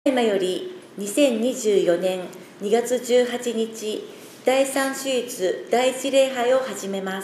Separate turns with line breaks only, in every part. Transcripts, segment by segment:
今より2024年2月18日第3手術第一礼拝を始めます。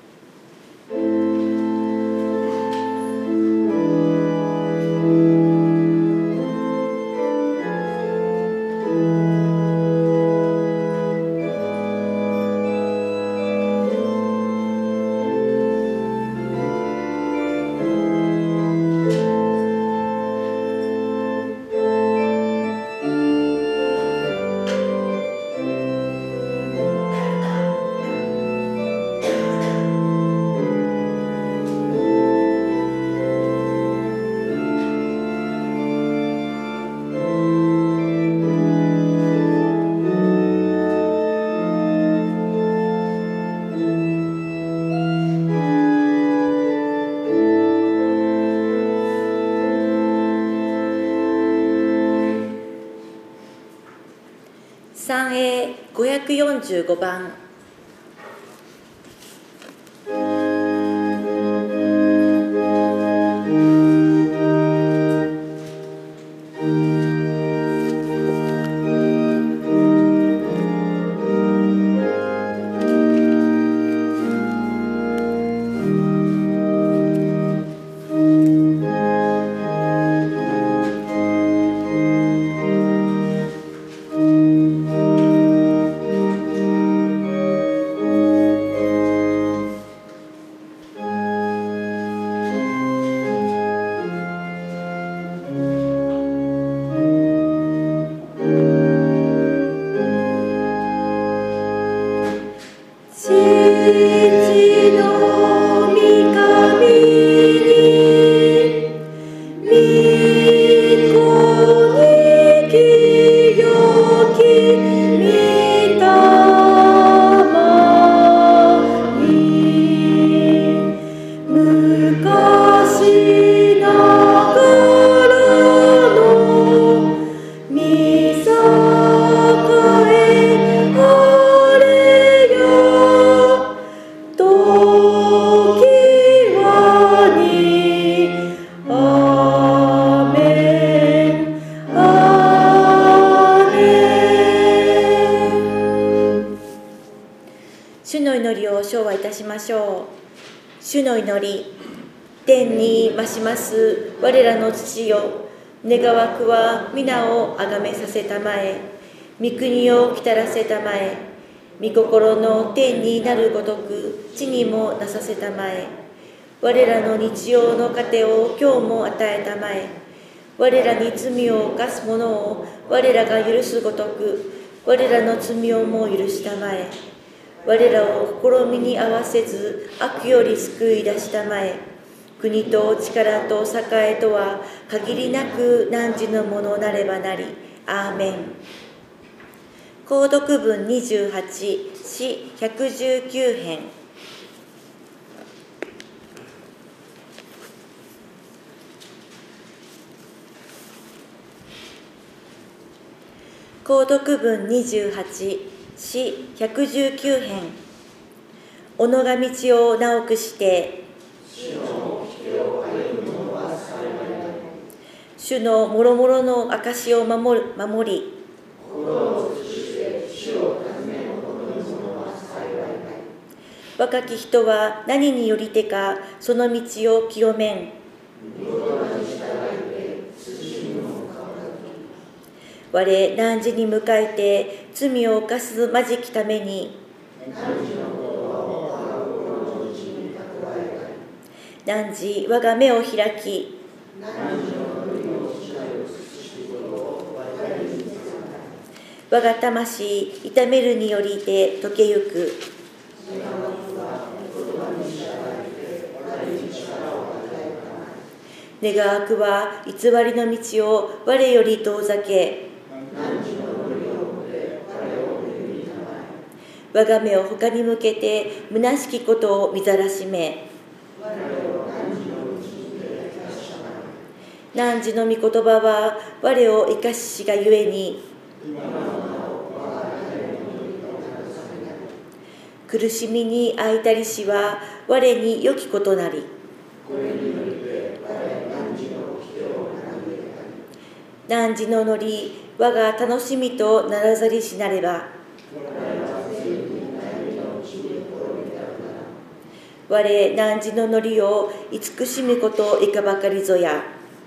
三英545番。主の祈りを唱和いたしましょう。主の祈り。天に増します我らの父よ、願わくは皆をあがめさせたまえ、御国を来たらせたまえ、御心の天になるごとく地にもなさせたまえ、我らの日曜の糧を今日も与えたまえ、我らに罪を犯す者を我らが許すごとく我らの罪をも許したまえ、我らを試みに合わせず悪より救い出したまえ、国と力と栄とは限りなく汝のものなればなり。アーメン。購読文28詩119編。購読文28詩119編。己が道を直くして主のもろもろの証を守り、若き人は何によりてかその道を清めん。我汝に迎えて罪を犯すまじきために、汝我が目を開き、我が魂痛めるによりて溶けゆく。願わくは偽りの道を我より遠ざけ、我が目を他に向けて虚しきことを見ざらしめ、汝の御言葉は我を生かししがゆえに、苦しみにあいたりしは我に良きことなり。 汝の乗り、我が楽しみとならざりしなれば。我汝の乗りを慈しむこといかばかりぞや。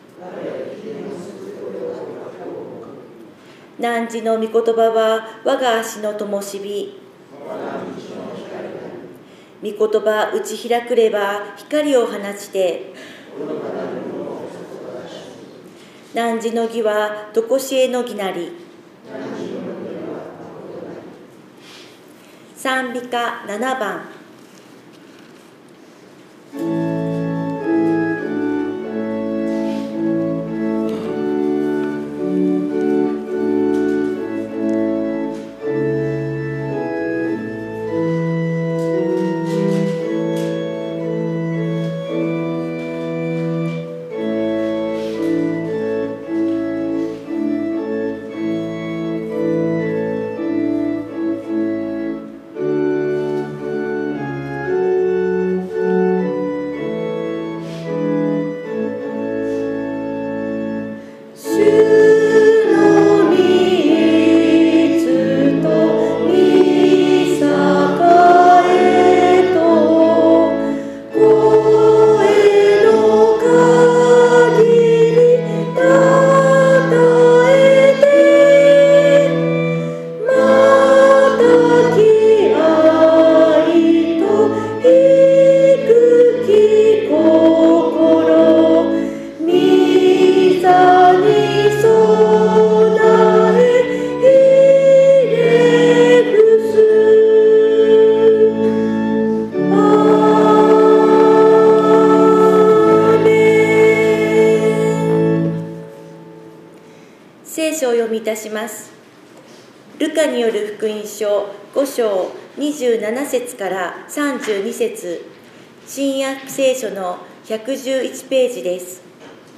汝の御言葉は我が足の灯火。御言葉打ち開くれば光を放ちて。汝の義はとこしえの義なり。賛美歌7番。いたします。ルカによる福音書5章27節から32節、新約聖書の111ページです。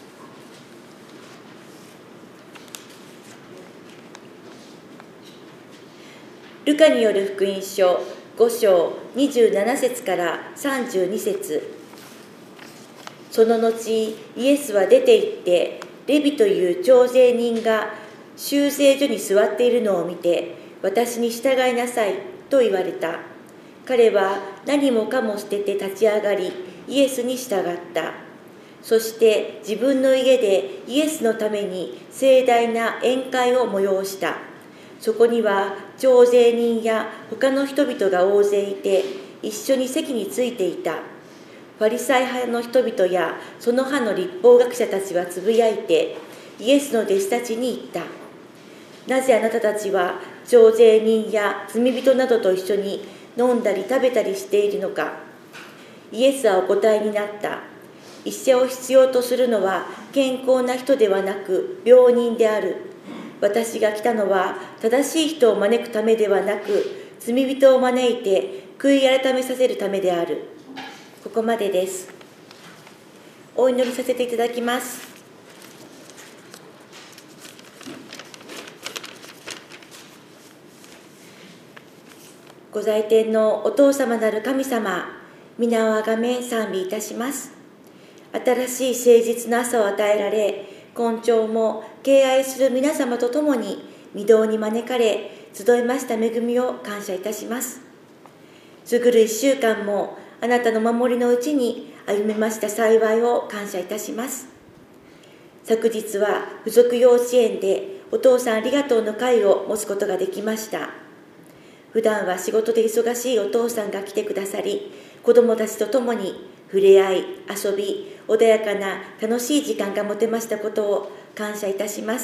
ルカによる福音書5章27節から32節。その後、イエスは出て行って、レビという徴税人が修正所に座っているのを見て、私に従いなさいと言われた。彼は何もかも捨てて立ち上がり、イエスに従った。そして自分の家でイエスのために盛大な宴会を催した。そこには徴税人や他の人々が大勢いて、一緒に席についていた。ファリサイ派の人々やその派の律法学者たちはつぶやいて、イエスの弟子たちに言った。なぜあなたたちは徴税人や罪人などと一緒に飲んだり食べたりしているのか。イエスはお答えになった。医者を必要とするのは健康な人ではなく病人である。私が来たのは正しい人を招くためではなく、罪人を招いて悔い改めさせるためである。ここまでです。お祈りさせていただきます。ご在天のお父様なる神様、皆をあがめ賛美いたします。新しい誠実な朝を与えられ、今朝も敬愛する皆様と共に御堂に招かれ集いました恵みを感謝いたします。過ぐる1週間もあなたの守りのうちに歩めました幸いを感謝いたします。昨日は附属幼稚園でお父さんありがとうの会を持つことができました。普段は仕事で忙しいお父さんが来てくださり、子どもたちと共に触れ合い、遊び、穏やかな楽しい時間が持てましたことを感謝いたします。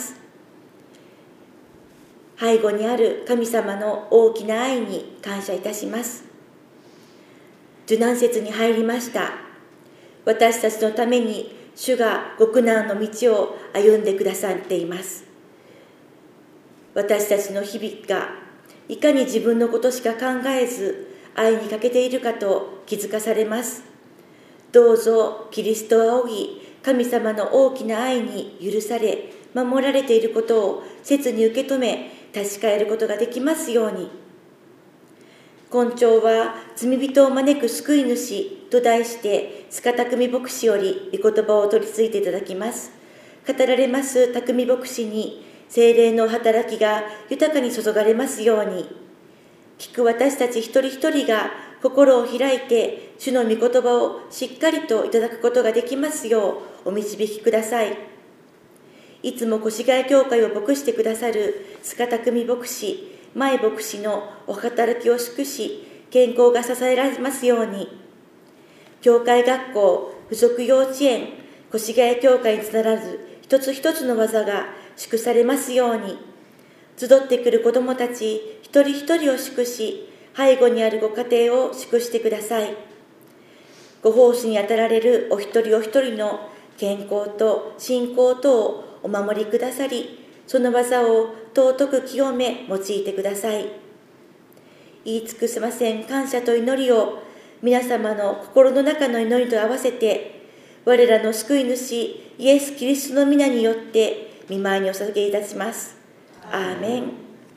背後にある神様の大きな愛に感謝いたします。受難節に入りました。私たちのために主が極難の道を歩んでくださっています。私たちの日々がいかに自分のことしか考えず愛に欠けているかと気づかされます。どうぞキリストを仰ぎ、神様の大きな愛に許され守られていることを切に受け止め確かえることができますように。今朝は罪人を招く救い主と題して塚田久美牧師より御言葉を取り次いでいただきます。 語られます匠牧師に聖霊の働きが豊かに注がれますように、聞く私たち一人一人が心を開いて主の御言葉をしっかりといただくことができますようお導きください。いつも越谷教会を牧してくださる塚匠牧師、前牧師のお働きを祝し、健康が支えられますように、教会学校、附属幼稚園、越谷教会につながらず一つ一つの技が祝されますように、集ってくる子どもたち一人一人を祝し、背後にあるご家庭を祝してください。ご奉仕にあたられるお一人お一人の健康と信仰とをお守りくださり、その技を尊く清め用いてください。言い尽くせません感謝と祈りを皆様の心の中の祈りと合わせて、我らの救い主イエス・キリストの皆によって御前にお捧げいたします。アーメン。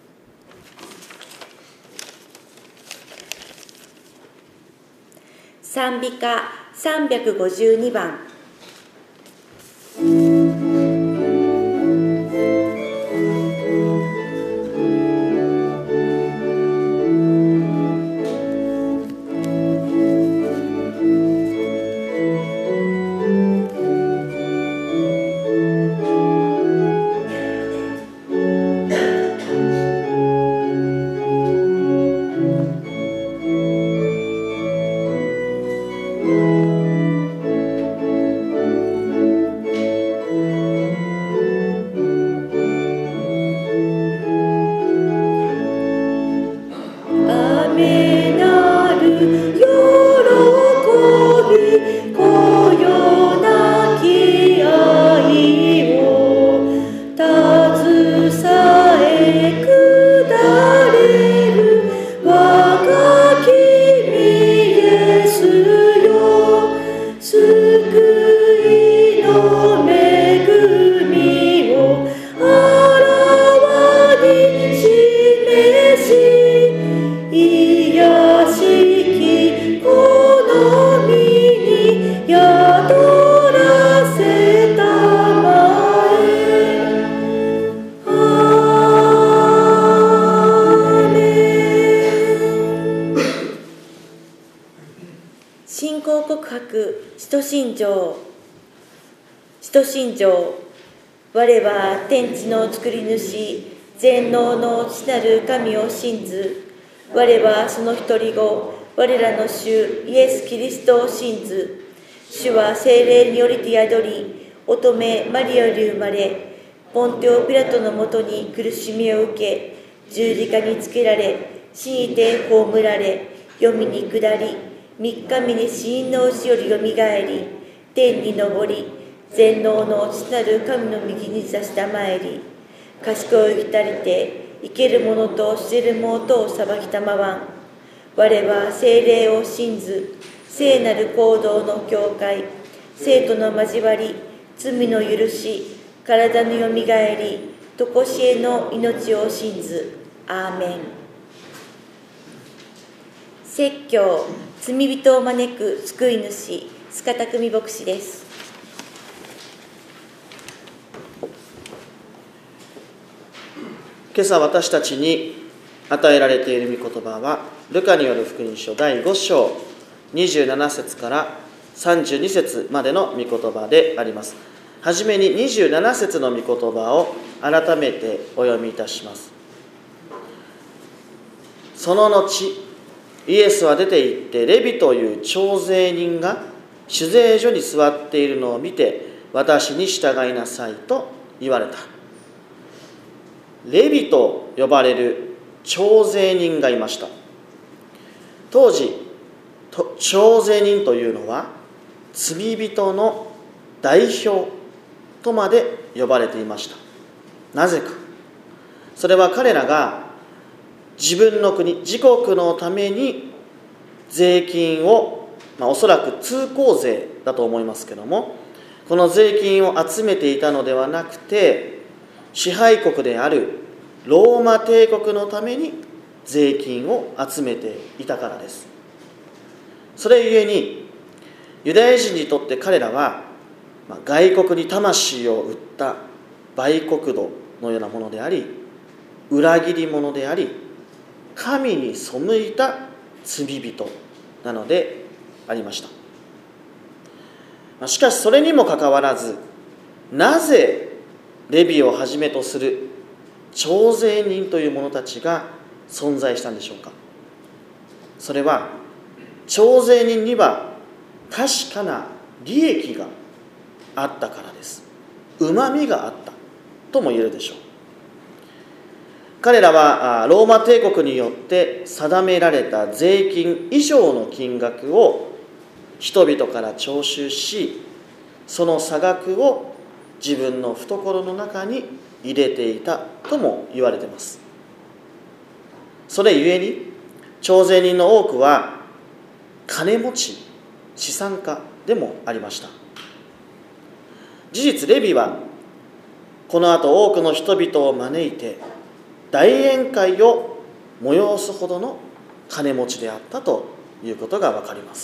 賛美歌352番。使徒信条。我は天地の作り主、全能の父なる神を信ず。我はその一人子、我らの主イエス・キリストを信ず。主は聖霊によりて宿り、乙女マリアより生まれ、ポンテオ・ピラトのもとに苦しみを受け、十字架につけられ、死にて葬られ、黄泉に下り、三日目に死人のうちよりよみがえり、天に昇り、全能の父なる神の右に座したまえり、賢い浸りて、生ける者と死ぬ者とを裁きたまわん。我は聖霊を信ず、聖なる行動の教会、生徒の交わり、罪の許し、体のよみがえり、とこしえの命を信ず。アーメン。説教、罪人を招く救い主、塚匠牧師です。
今朝私たちに与えられている御言葉は、ルカによる福音書第5章27節から32節までの御言葉であります。はじめに27節の御言葉を改めてお読みいたします。その後、イエスは出て行って、レビという徴税人が酒税所に座っているのを見て、私に従いなさいと言われた。レビと呼ばれる徴税人がいました。当時、徴税人というのは罪人の代表とまで呼ばれていました。なぜか。それは彼らが自分の国、自国のために税金を、おそらく通行税だと思いますけども、この税金を集めていたのではなくて、支配国であるローマ帝国のために税金を集めていたからです。それゆえにユダヤ人にとって彼らは外国に魂を売った売国奴のようなものであり、裏切り者であり、神に背いた罪人なのでありました。しかしそれにもかかわらず、なぜレビをはじめとする徴税人という者たちが存在したんでしょうか。それは徴税人には確かな利益があったからです。うまみがあったとも言えるでしょう。彼らはローマ帝国によって定められた税金以上の金額を人々から徴収し、その差額を自分の懐の中に入れていたとも言われています。それゆえに徴税人の多くは金持ち、資産家でもありました。事実レビはこの後多くの人々を招いて大宴会を催すほどの金持ちであったということが分かります。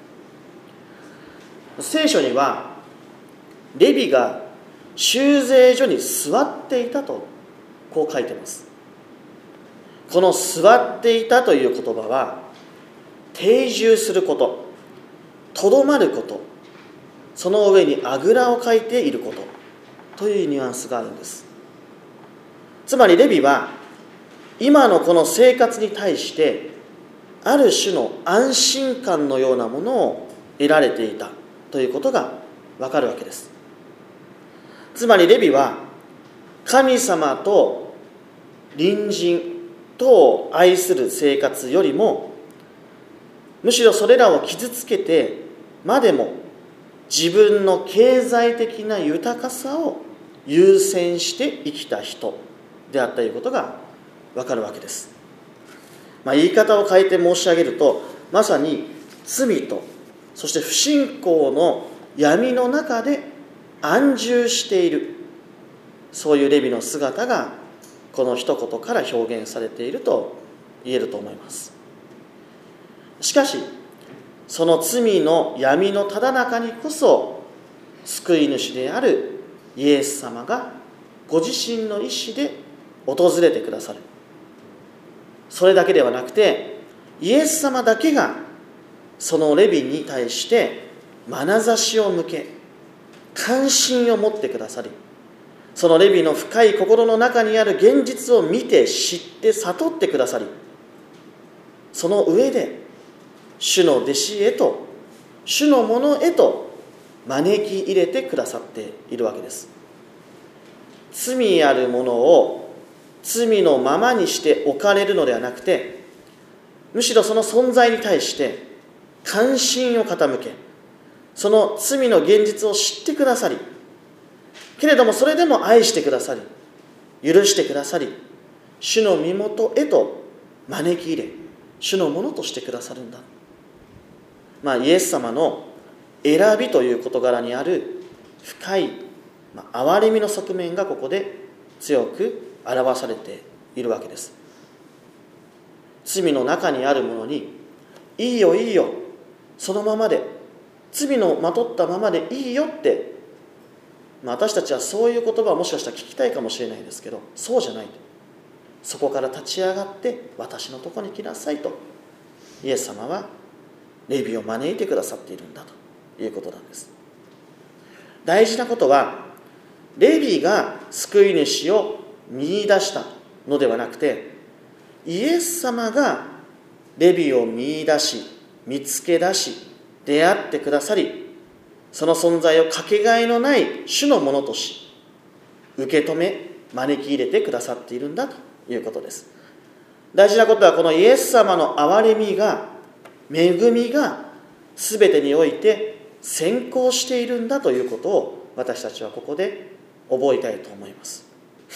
聖書にはレビが修税所に座っていたとこう書いています。この座っていたという言葉は定住すること、とどまること、その上にあぐらをかいていることというニュアンスがあるんです。つまりレビは今のこの生活に対してある種の安心感のようなものを得られていたということがわかるわけです。つまりレビは神様と隣人とを愛する生活よりも、むしろそれらを傷つけてまでも自分の経済的な豊かさを優先して生きた人であったということがわかるわけです。言い方を変えて申し上げると、まさに罪とそして不信仰の闇の中で安住している、そういうレビの姿がこの一言から表現されていると言えると思います。しかしその罪の闇のただ中にこそ救い主であるイエス様がご自身の意志で訪れてくださる。それだけではなくて、イエス様だけがそのレビに対して眼差しを向け、関心を持ってくださり、そのレビの深い心の中にある現実を見て知って悟ってくださり、その上で主の弟子へと、主のものへと招き入れてくださっているわけです。罪あるものを罪のままにして置かれるのではなくて、むしろその存在に対して関心を傾け、その罪の現実を知ってくださり、けれどもそれでも愛してくださり、許してくださり、主の身元へと招き入れ、主のものとしてくださるんだ。イエス様の選びという事柄にある深い憐れみの側面がここで強く表されているわけです。罪の中にあるものに、いいよいいよ、そのままで、罪のまとったままでいいよって、私たちはそういう言葉をもしかしたら聞きたいかもしれないですけど、そうじゃない。そこから立ち上がって私のところに来なさいと、イエス様はレビを招いてくださっているんだということなんです。大事なことは、レビが救い主を見出したのではなくて、イエス様がレビを見出し、見つけ出し、出会ってくださり、その存在をかけがえのない主のものとし、受け止め、招き入れてくださっているんだということです。大事なことは、このイエス様の憐れみが、恵みが全てにおいて先行しているんだということを、私たちはここで覚えたいと思います。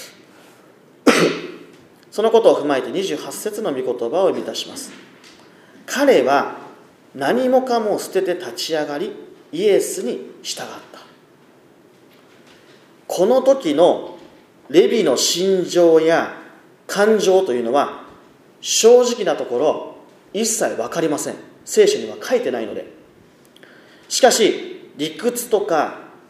そのことを踏まえて28節の御言葉を読み出します。彼は何もかも捨てて立ち上がり、イエスに従った。この時のレビの心情や感情というのは、正直なところ一切分かりません。聖書には書いてないので。しかし理屈とか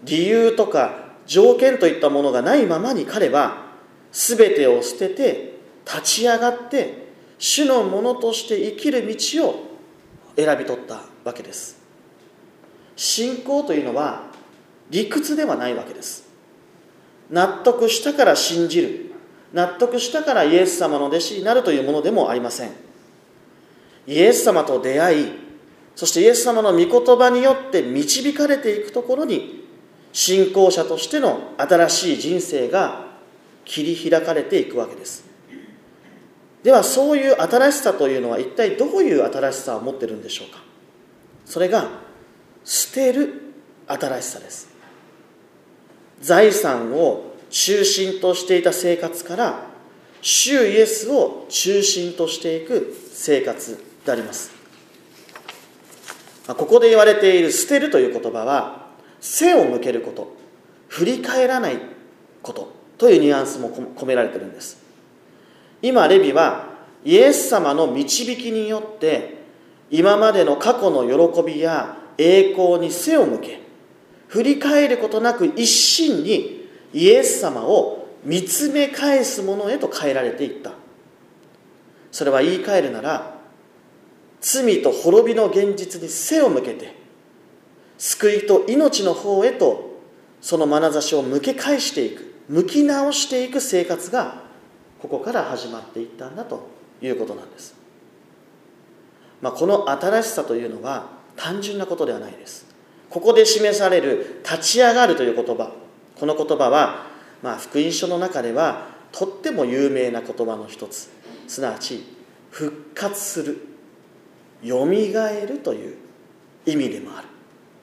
理由とか条件といったものがないままに彼は全てを捨てて立ち上がって主のものとして生きる道を選び取ったわけです。信仰というのは理屈ではないわけです。納得したから信じる、納得したからイエス様の弟子になるというものでもありません。イエス様と出会い、そしてイエス様の御言葉によって導かれていくところに、信仰者としての新しい人生が切り開かれていくわけです。ではそういう新しさというのは一体どういう新しさを持っているんでしょうか。それが捨てる新しさです。財産を中心としていた生活から主イエスを中心としていく生活であります。ここで言われている捨てるという言葉は、背を向けること、振り返らないことというニュアンスも込められているんです。今レビはイエス様の導きによって今までの過去の喜びや栄光に背を向け、振り返ることなく一心にイエス様を見つめ返すものへと変えられていった。それは言い換えるなら、罪と滅びの現実に背を向けて救いと命の方へとその眼差しを向け返していく、向き直していく生活がここから始まっていったんだということなんです。この新しさというのは単純なことではないです。ここで示される立ち上がるという言葉、この言葉は、福音書の中ではとっても有名な言葉の一つ、すなわち復活する、よみがえるという意味でもある。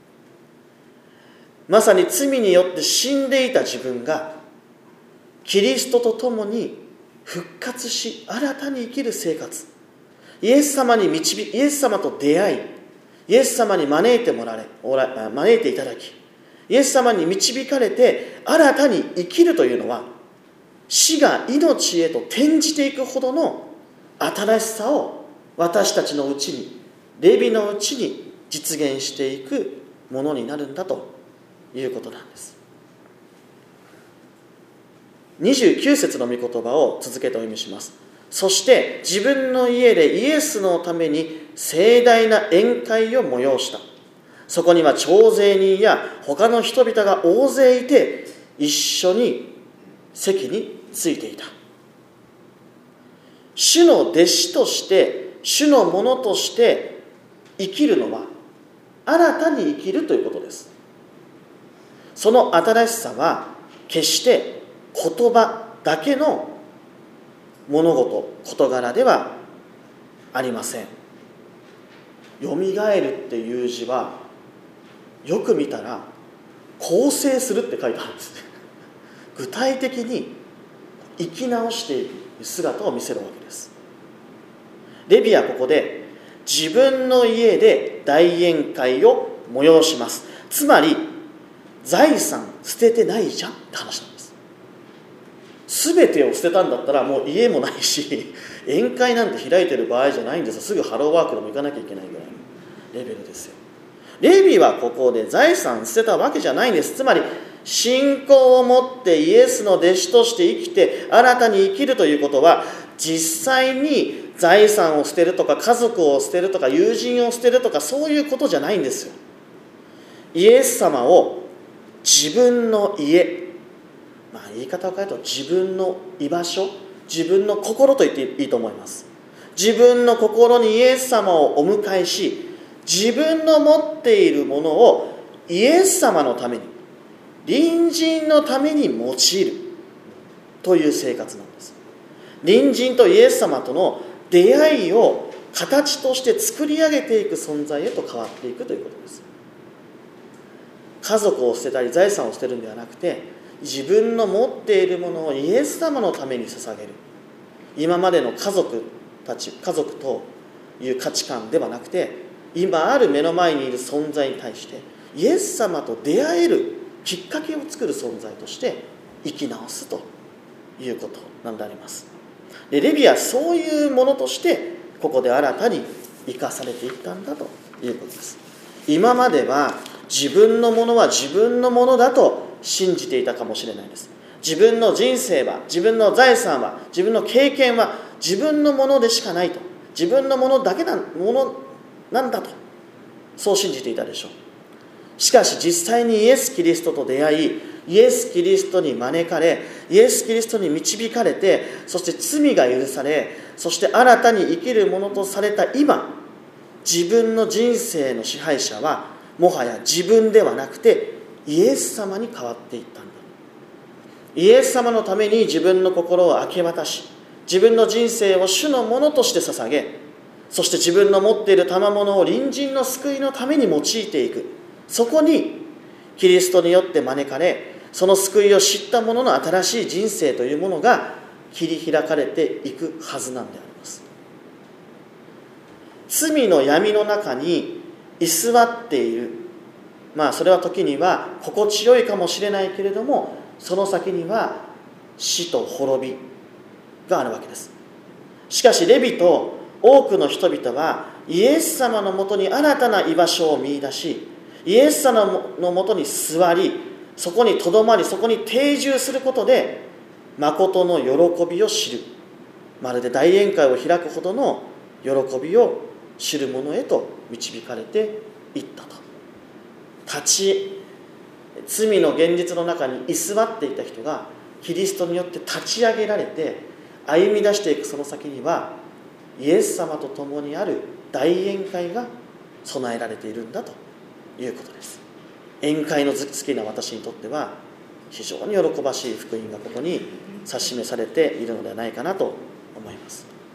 まさに罪によって死んでいた自分がキリストと共に復活し新たに生きる生活、イエス様と出会い、イエス様に招いていただき、イエス様に導かれて新たに生きるというのは、死が命へと転じていくほどの新しさを私たちのうちに、レビのうちに実現していくものになるんだということなんです。29節の御言葉を続けてお読みします。そして自分の家でイエスのために盛大な宴会を催した。そこには徴税人や他の人々が大勢いて、一緒に席についていた。主の弟子として、主のものとして生きるのは新たに生きるということです。その新しさは決して言葉だけの物事、事柄ではありません。よみがえるっていう字はよく見たら更生するって書いてあるんですね。具体的に生き直していく姿を見せるわけです。レビはここで自分の家で大宴会を催します。つまり財産捨ててないじゃんって話なんです。全てを捨てたんだったらもう家もないし、宴会なんて開いてる場合じゃないんですよ。すぐハローワークでも行かなきゃいけないぐらいのレベルですよ。レビはここで財産捨てたわけじゃないんです。つまり信仰を持ってイエスの弟子として生きて新たに生きるということは、実際に財産を捨てるとか家族を捨てるとか友人を捨てるとかそういうことじゃないんですよ。イエス様を自分の家、言い方を変えると自分の居場所、自分の心と言っていいと思います。自分の心にイエス様をお迎えし、自分の持っているものをイエス様のために、隣人のために用いるという生活なんです。隣人とイエス様との出会いを形として作り上げていく存在へと変わっていくということです。家族を捨てたり財産を捨てるんではなくて、自分の持っているものをイエス様のために捧げる。今までの家族という価値観ではなくて、今ある目の前にいる存在に対してイエス様と出会えるきっかけを作る存在として生き直すということなんであります。でレビはそういうものとしてここで新たに生かされていったんだということです。今までは自分のものは自分のものだと信じていたかもしれないです。自分の人生は、自分の財産は、自分の経験は自分のものでしかないと、自分のものだけなものなんだと、そう信じていたでしょう。しかし実際にイエス・キリストと出会い、イエス・キリストに招かれ、イエス・キリストに導かれて、そして罪が許され、そして新たに生きるものとされた今、自分の人生の支配者はもはや自分ではなくてイエス様に変わっていったんだ。イエス様のために自分の心を明け渡し、自分の人生を主のものとして捧げ、そして自分の持っている賜物を隣人の救いのために用いていく。そこにキリストによって招かれ、その救いを知った者の新しい人生というものが切り開かれていくはずなんであります。罪の闇の中に居座っている、それは時には心地よいかもしれないけれども、その先には死と滅びがあるわけです。しかしレビと多くの人々はイエス様のもとに新たな居場所を見出し、イエス様のもとに座り、そこにとどまり、そこに定住することで誠の喜びを知る、まるで大宴会を開くほどの喜びを知る者へと導かれていったと。罪の現実の中に居座っていた人がキリストによって立ち上げられて歩み出していく、その先にはイエス様と共にある大宴会が備えられているんだということです。宴会の好きな私にとっては非常に喜ばしい福音がここに指し示されているのではないかなと思います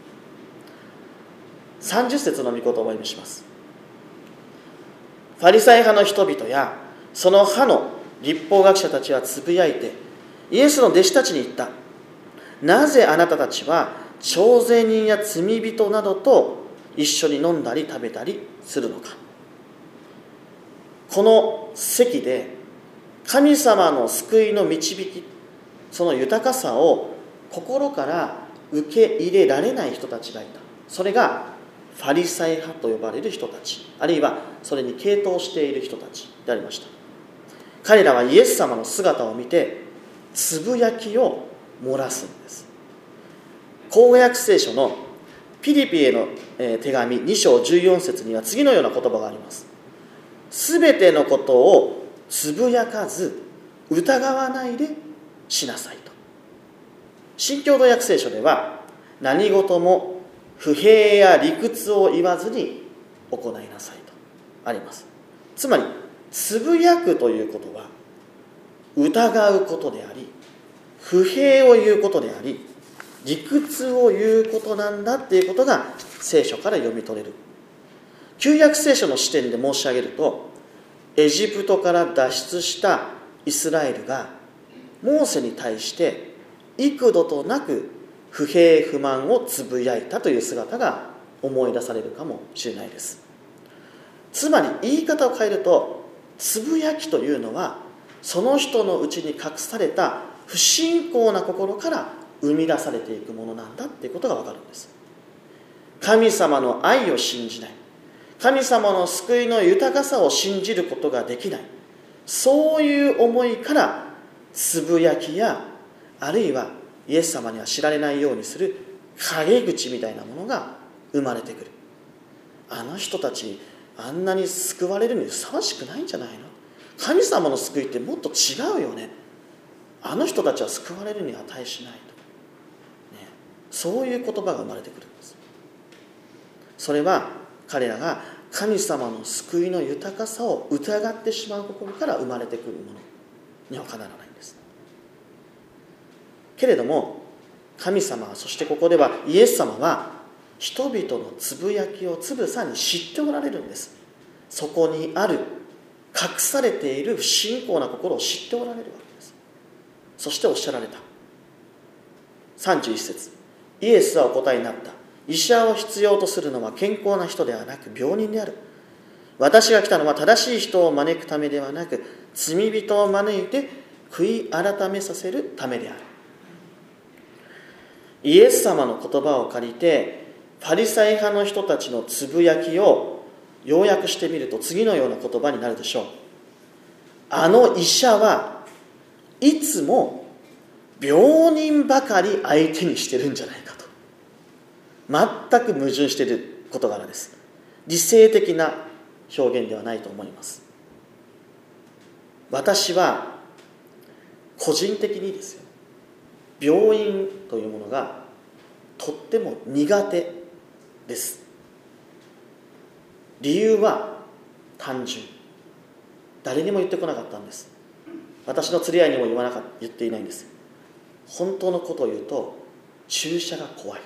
。30節の御言葉をお読みします。ファリサイ派の人々やその派の律法学者たちはつぶやいてイエスの弟子たちに言った。なぜあなたたちは徴税人や罪人などと一緒に飲んだり食べたりするのか。この席で神様の救いの導き、その豊かさを心から受け入れられない人たちがいた。それがファリサイ派と呼ばれる人たち、あるいはそれに傾倒している人たちでありました。彼らはイエス様の姿を見てつぶやきを漏らすんです。口語訳聖書のピリピへの手紙2章14節には次のような言葉があります。すべてのことをつぶやかず疑わないでしなさいと。新共同訳聖書では何事も不平や理屈を言わずに行いなさいとあります。つまりつぶやくということは疑うことであり、不平を言うことであり、理屈を言うことなんだっていうことが聖書から読み取れる。旧約聖書の視点で申し上げると、エジプトから脱出したイスラエルがモーセに対して幾度となく不平不満をつぶやいたという姿が思い出されるかもしれないです。つまり言い方を変えると、つぶやきというのはその人のうちに隠された不信仰な心から生み出されていくものなんだっていうことが分かるんです。神様の愛を信じない、神様の救いの豊かさを信じることができない、そういう思いからつぶやきや、あるいはイエス様には知られないようにする陰口みたいなものが生まれてくる。あの人たちあんなに救われるにふさわしくないんじゃないの、神様の救いってもっと違うよね、あの人たちは救われるに値しないと、そういう言葉が生まれてくるんです。それは彼らが神様の救いの豊かさを疑ってしまう心から生まれてくるものに他ならないんです。けれども神様は、そしてここではイエス様は人々のつぶやきをつぶさに知っておられるんです。そこにある隠されている不信仰な心を知っておられるわけです。そしておっしゃられた。31節、イエスはお答えになった。医者を必要とするのは健康な人ではなく病人である。私が来たのは正しい人を招くためではなく、罪人を招いて悔い改めさせるためである。イエス様の言葉を借りてファリサイ派の人たちのつぶやきを要約してみると次のような言葉になるでしょう。 あの医者はいつも病人ばかり相手にしてるんじゃないかと、全く矛盾している事柄です。理性的な表現ではないと思います。私は個人的にですよ、病院というものがとっても苦手です。理由は単純。誰にも言ってこなかったんです。私の釣り合いにも言っていないんです。本当のことを言うと、注射が怖い。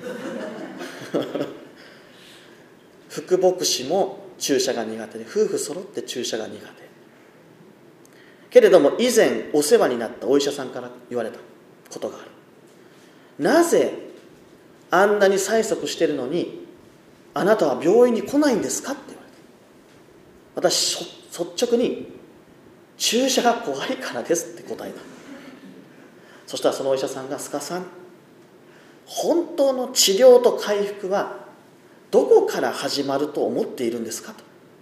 副牧師も注射が苦手で、夫婦揃って注射が苦手。けれども以前お世話になったお医者さんから言われたことがある。なぜあんなに催促しているのにあなたは病院に来ないんですかって言われた。私率直に注射が怖いからですって答えた。そしたらそのお医者さんが、須賀さん、本当の治療と回復はどこから始まると思っているんですかと。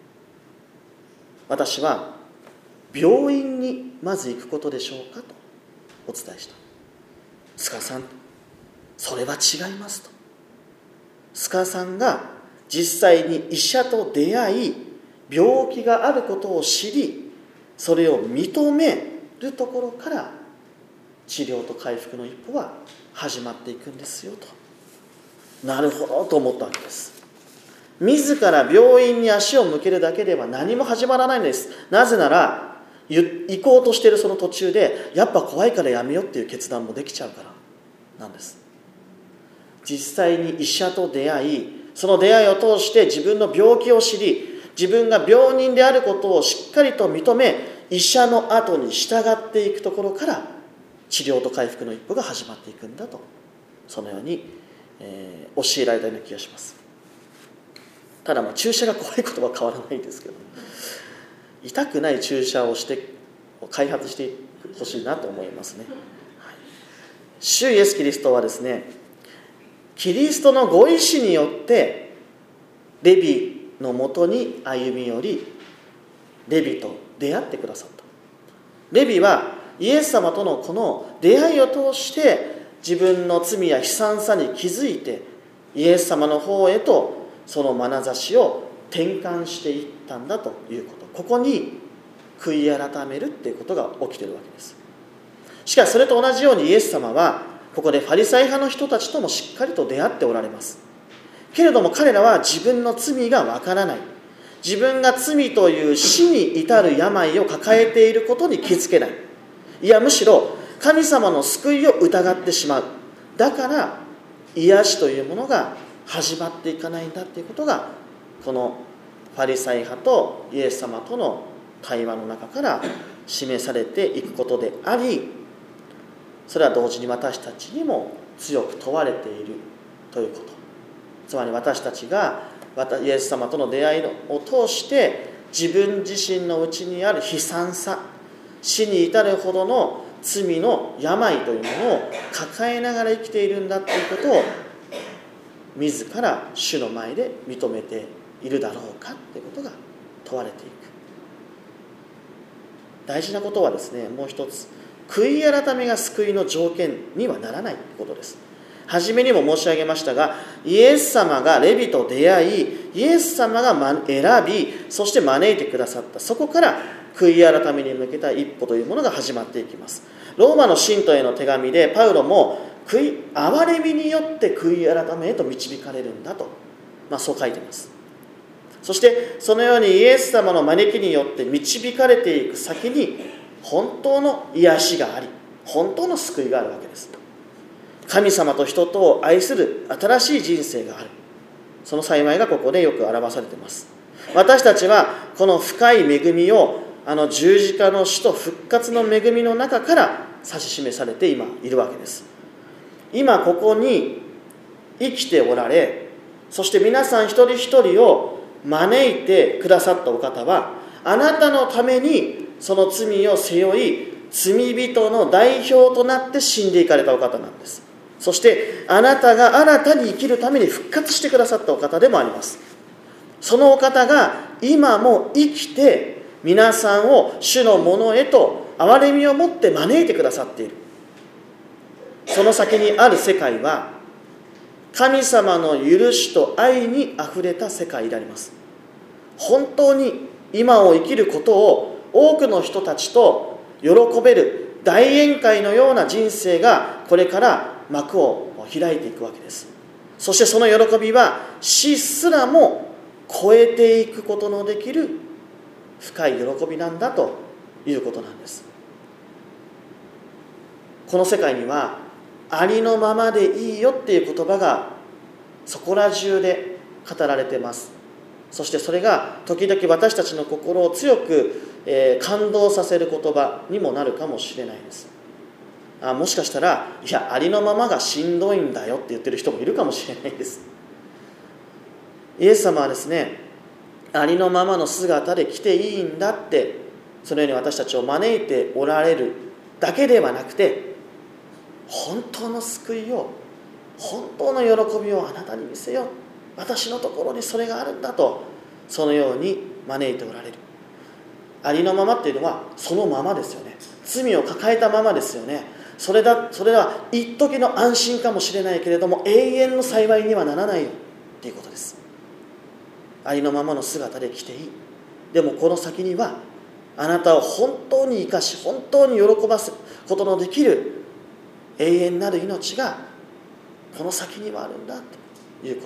私は病院にまず行くことでしょうかとお伝えした。須賀さん、それは違いますと。須賀さんが実際に医者と出会い、病気があることを知り、それを認めるところから治療と回復の一歩は始まっていくんですよと。なるほどと思ったわけです。自ら病院に足を向けるだけでは何も始まらないんです。なぜなら行こうとしているその途中で、やっぱ怖いからやめようっていう決断もできちゃうからなんです。実際に医者と出会い、その出会いを通して自分の病気を知り、自分が病人であることをしっかりと認め、医者の後に従っていくところから治療と回復の一歩が始まっていくんだと、そのように、教えられたような気がします。ただ注射が怖いことは変わらないんですけど、痛くない注射を開発してほしいなと思いますね。主イエスキリストはですね、キリストのご意志によってレビのもとに歩み寄り、レビと出会ってくださった。レビはイエス様とのこの出会いを通して自分の罪や悲惨さに気づいて、イエス様の方へとその眼差しを転換していったんだということ。ここに悔い改めるっていうことが起きているわけです。しかしそれと同じようにイエス様はここでファリサイ派の人たちともしっかりと出会っておられます。けれども彼らは自分の罪がわからない、自分が罪という死に至る病を抱えていることに気づけない、いやむしろ神様の救いを疑ってしまう。だから癒しというものが始まっていかないんだということが、このファリサイ派とイエス様との対話の中から示されていくことであり、それは同時に私たちにも強く問われているということ。つまり私たちがイエス様との出会いを通して自分自身の内にある悲惨さ、死に至るほどの罪の病というものを抱えながら生きているんだということを自ら主の前で認めているだろうかということが問われていく。大事なことはですね、もう一つ、悔い改めが救いの条件にはならないということです。初めにも申し上げましたが、イエス様がレビと出会い、イエス様が選び、そして招いてくださった。そこから悔い改めに向けた一歩というものが始まっていきます。ローマの信徒への手紙でパウロも憐れみによって悔い改めへと導かれるんだと、そう書いています。そしてそのようにイエス様の招きによって導かれていく先に本当の癒しがあり、本当の救いがあるわけです。神様と人とを愛する新しい人生がある。その幸いがここでよく表されています。私たちはこの深い恵みを十字架の死と復活の恵みの中から指し示されて今いるわけです。今ここに生きておられ、そして皆さん一人一人を招いてくださったお方は、あなたのためにその罪を背負い、罪人の代表となって死んでいかれたお方なんです。そしてあなたが新たに生きるために復活してくださったお方でもあります。そのお方が今も生きて皆さんを主のものへと憐れみを持って招いてくださっている。その先にある世界は神様の許しと愛にあふれた世界であります。本当に今を生きることを多くの人たちと喜べる大宴会のような人生がこれから幕を開いていくわけです。そしてその喜びは死すらも超えていくことのできる深い喜びなんだということなんです。この世界にはありのままでいいよっていう言葉がそこら中で語られています。そしてそれが時々私たちの心を強く、感動させる言葉にもなるかもしれないです。もしかしたらいやありのままがしんどいんだよって言ってる人もいるかもしれないです。イエス様はですね、ありのままの姿で来ていいんだってそのように私たちを招いておられるだけではなくて、本当の救いを本当の喜びをあなたに見せよう、私のところにそれがあるんだとそのように招いておられる。ありのままっていうのはそのままですよね。罪を抱えたままですよね。それは一時の安心かもしれないけれども永遠の幸いにはならないっていうことです。ありのままの姿で来ていい。でもこの先にはあなたを本当に生かし本当に喜ばすことのできる永遠なる命がこの先にはあるんだということ、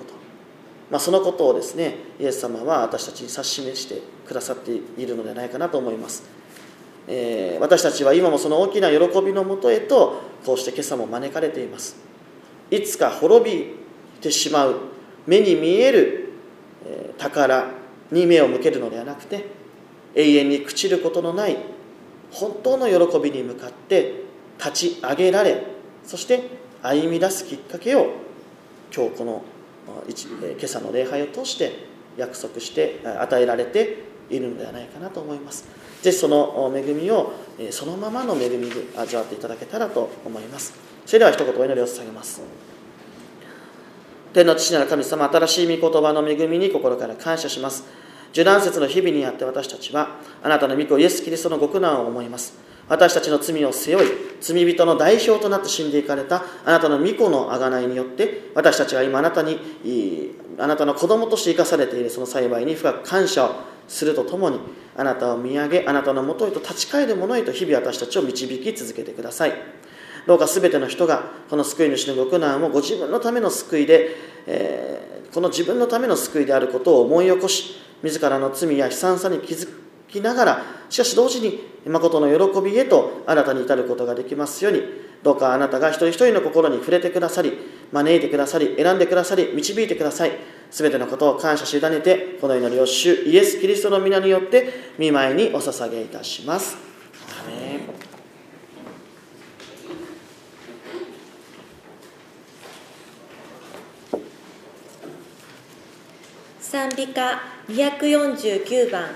そのことをですねイエス様は私たちに指し示してくださっているのではないかなと思います。私たちは今もその大きな喜びのもとへとこうして今朝も招かれています。いつか滅びてしまう目に見える宝に目を向けるのではなくて、永遠に朽ちることのない本当の喜びに向かって立ち上げられ、そして歩み出すきっかけを今日この今朝の礼拝を通して約束して与えられているのではないかなと思います。ぜひその恵みをそのままの恵みで味わっていただけたらと思います。それでは一言お祈りを捧げます。天の父なる神様、新しい御言葉の恵みに心から感謝します。受難節の日々にあって私たちはあなたの御子イエス・キリストのご苦難を思います。私たちの罪を背負い罪人の代表となって死んでいかれたあなたの御子の贖いによって私たちは今あなたの子供として生かされているその幸いに深く感謝をするとともに、あなたを見上げあなたのもとへと立ち返る者へと日々私たちを導き続けてください。どうかすべての人がこの救い主のご苦難をご自分のための救いで、この自分のための救いであることを思い起こし、自らの罪や悲惨さに気づきながら、しかし同時に誠の喜びへと新たに至ることができますように、どうかあなたが一人一人の心に触れてくださり、招いてくださり、選んでくださり、導いてください。すべてのことを感謝し委ねて、この祈りを主イエス・キリストの皆によって御前にお捧げいたします。アーメン。
賛美歌249番。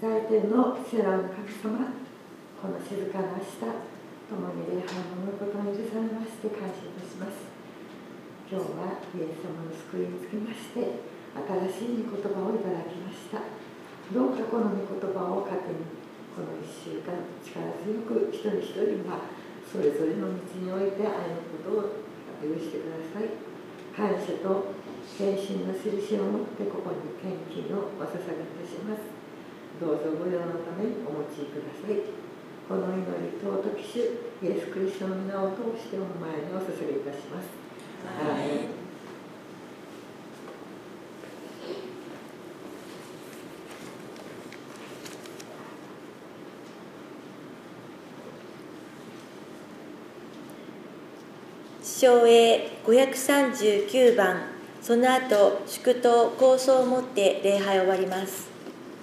在天の聖なる神様、この静かな明日、共に礼拝を守ることに許されまして感謝いたします。今日はイエス様の救いにつきまして、新しい御言葉をいただきました。どうかこの御言葉を糧に、この1週間、力強く一人一人がそれぞれの道において歩むことを許してください。感謝と献身の印を持ってここに献金をお捧げいたします。どうぞご用のためにお持ちください。この祈り尊き主イエス・キリストの皆を通してお前にお捧げいたします。アーメン。
唱詠539番、その後祝祷構想をもって礼拝を終わります。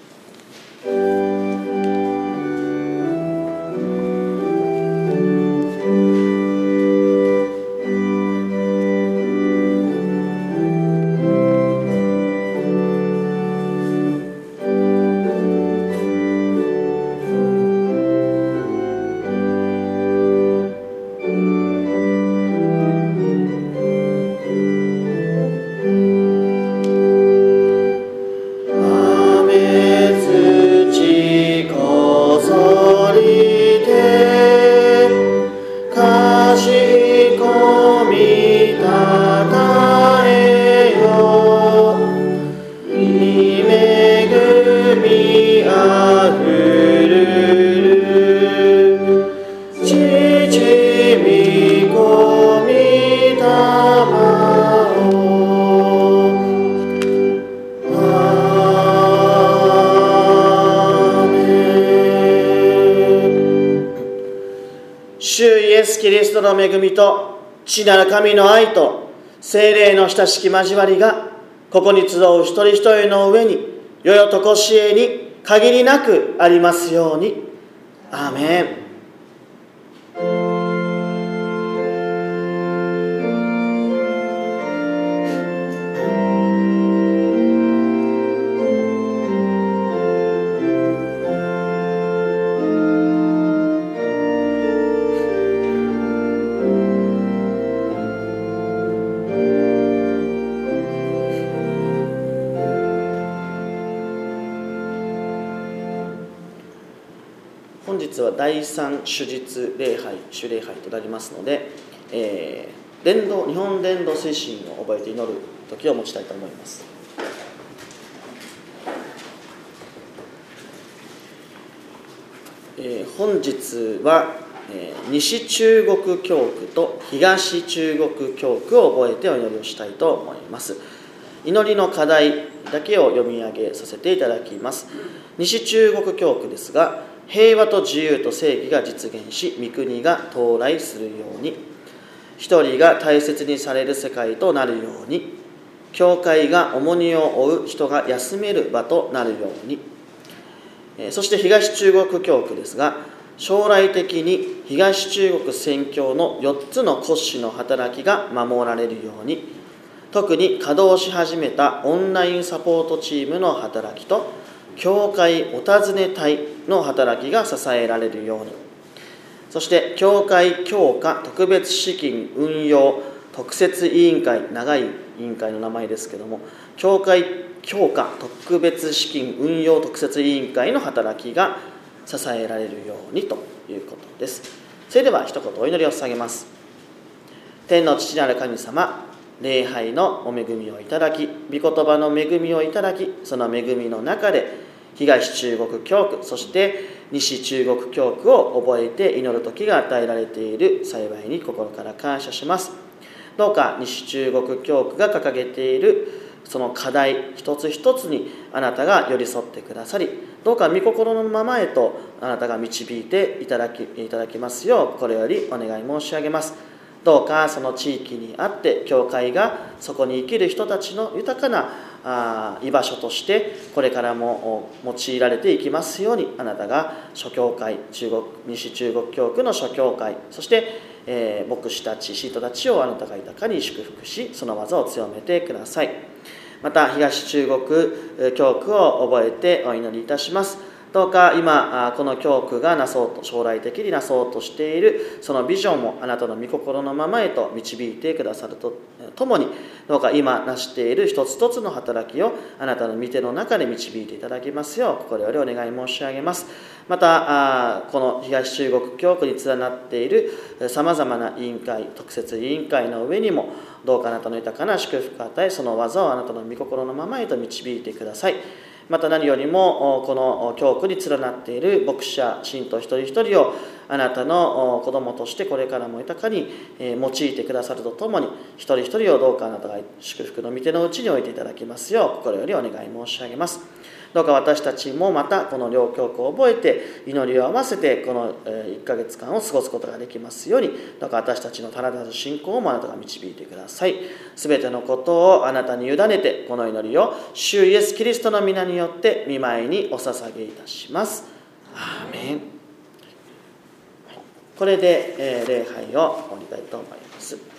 キリストの恵みと父なる神の愛と聖霊の親しき交わりがここに集う一人一人の上に世々とこしえに限りなくありますように。アーメン。本日は第3主日礼拝、主礼拝となりますので、日本伝道推進を覚えて祈る時を持ちたいと思います。本日は、西中国教区と東中国教区を覚えてお祈りをしたいと思います。祈りの課題だけを読み上げさせていただきます。西中国教区ですが、平和と自由と正義が実現し、御国が到来するように、一人が大切にされる世界となるように、教会が重荷を負う人が休める場となるように、そして東中国教区ですが、将来的に東中国宣教の4つの骨子の働きが守られるように、特に稼働し始めたオンラインサポートチームの働きと教会お尋ね隊の働きが支えられるように、そして教会強化特別資金運用特設委員会、長い委員会の名前ですけども、教会強化特別資金運用特設委員会の働きが支えられるようにということです。それでは一言お祈りを捧げます。天の父なる神様、礼拝のお恵みをいただき、御言葉の恵みをいただき、その恵みの中で東中国教区、そして西中国教区を覚えて祈る時が与えられている幸いに心から感謝します。どうか西中国教区が掲げているその課題一つ一つにあなたが寄り添ってくださり、どうか御心のままへとあなたが導いていただきますよう心よりお願い申し上げます。どうかその地域にあって教会がそこに生きる人たちの豊かな居場所としてこれからも用いられていきますように、あなたが諸教会、西中国教区の諸教会、そして、牧師たち、信徒たちをあなたが豊かに祝福し、その技を強めてください。また東中国教区を覚えてお祈りいたします。 どうか今この教区がなそうと将来的になそうとしているそのビジョンもあなたの御心のままへと導いてくださるとともに、どうか今成している一つ一つの働きをあなたの御手の中で導いていただきますよう心よりお願い申し上げます。またこの東中国教区に連なっているさまざまな委員会、特設委員会の上にもどうかあなたの豊かな祝福を与え、その技をあなたの御心のままへと導いてください。また何よりもこの教区に連なっている牧者信徒一人一人をあなたの子供としてこれからも豊かに用いてくださるとともに、一人一人をどうかあなたが祝福の御手のうちに置いていただきますよう心よりお願い申し上げます。どうか私たちもまたこの両教区を覚えて祈りを合わせてこの1ヶ月間を過ごすことができますように、どうか私たちのただなる信仰もあなたが導いてください。すべてのことをあなたに委ねて、この祈りを主イエスキリストの皆によって御前にお捧げいたします。アーメン。これで礼拝を終わりたいと思います。